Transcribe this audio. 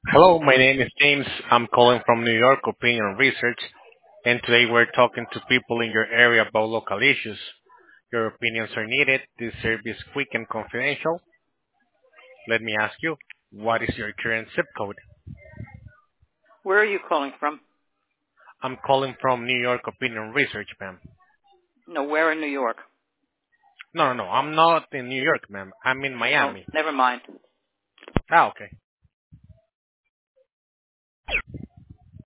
Hello, my name is James. I'm calling from New York Opinion Research, and today we're talking to people in your area about local issues. Your opinions are needed. This service is quick and confidential. Let me ask you, what is your current zip code? Where are you calling from? I'm calling from New York Opinion Research, ma'am. No, where in New York? No, I'm not in New York, ma'am. I'm in Oh, Miami. never mind. Ah, okay.